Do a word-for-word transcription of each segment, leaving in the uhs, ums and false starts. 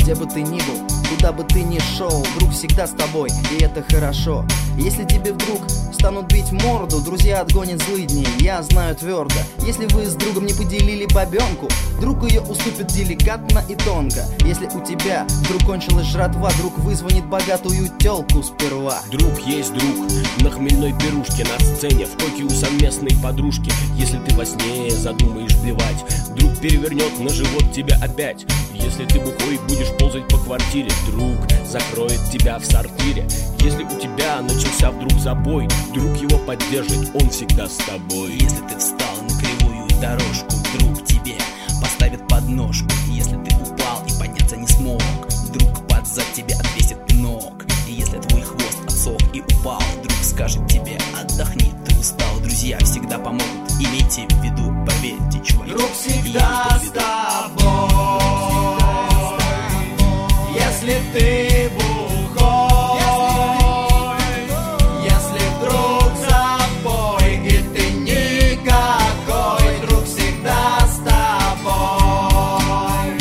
Где бы ты ни был, куда бы ты ни шел, друг всегда с тобой, и это хорошо. Если тебе вдруг станут бить морду, друзья отгонят злыдни, я знаю твердо. Если вы с другом не поделили бабенку, друг ее уступит деликатно и тонко. Если у тебя вдруг кончилась жратва, друг вызвонит богатую тёлку сперва. Друг есть друг, на хмельной пирушке, на сцене, в коке у совместной подружки. Если ты во сне задумаешь блевать, друг перевернет на живот тебя опять. Если ты бухой будешь ползать по квартире, друг закроет тебя в сортире. Если у тебя начался вдруг забой, друг его поддержит, он всегда с тобой. Если ты встал на кривую дорожку, друг тебе поставит подножку. Если ты упал и подняться не смог, друг под зад тебе отвесит пинок. И если твой хвост отсох и упал, друг скажет тебе: отдохни, ты устал. Друзья всегда помогут, имейте в виду, поверьте, чуваки. Друг всегда с тобой, если ты бухой, если вдруг забой и ты никакой, друг всегда с тобой.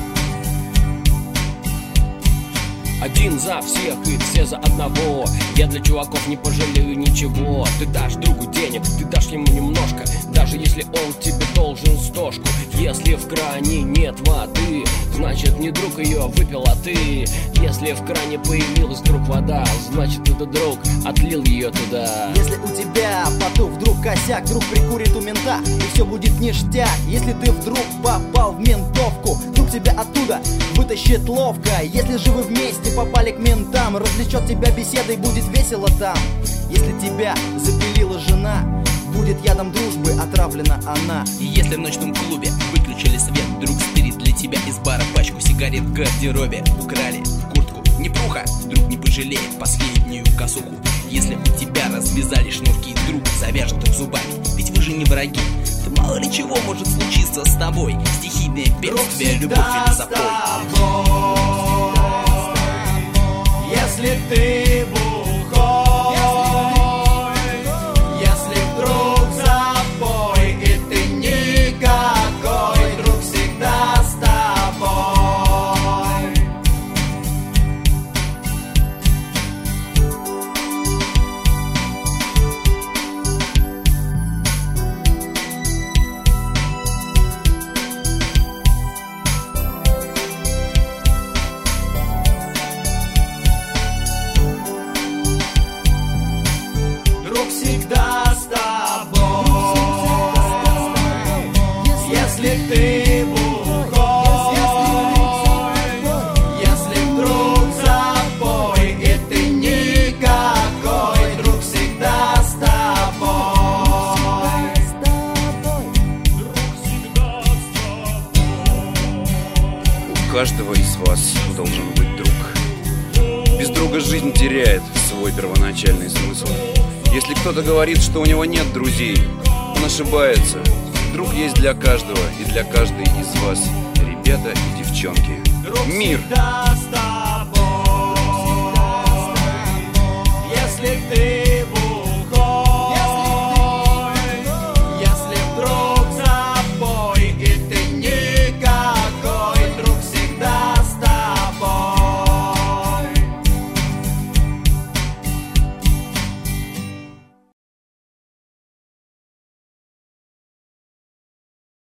Один за всех и все за одного. Я для чуваков не пожалею ничего. Ты дашь другу денег, ты дашь ему немножко, даже если он тебе должен стошку. Если в кране нет воды, значит не друг ее выпил, а ты. Если в кране появилась вдруг вода, значит этот друг отлил ее туда. Если у тебя потух вдруг косяк, друг прикурит у мента, и все будет ништяк. Если ты вдруг попал в ментовку, друг тебя оттуда вытащит ловко. Если же вы вместе попали к ментам, развлечет тебя беседой, будет весело там. Если тебя запилила жена, будет ядом дружбы отравлена она. И если в ночном клубе выключили свет, друг стырит для тебя из бара пачку сигарет в гардеробе. Украли куртку, не пруха, друг не пожалеет последнюю косуху. Если у тебя развязали шнурки, друг завяжет их зубами, ведь вы же не враги. Да мало ли чего может случиться с тобой, стихийное бедствие, любовь или запой. Если ты бухой, если вдруг забой и ты никакой, друг всегда с тобой. Друг всегда с тобой, если ты бухой, если вдруг забой и ты никакой, друг всегда с тобой. У каждого из вас должен быть друг. Без друга жизнь теряет свой первоначальный смысл. Если кто-то говорит, что у него нет друзей, он ошибается. Друг есть для каждого и для каждой из вас, ребята и девчонки. Мир! Всегда с тобой, если ты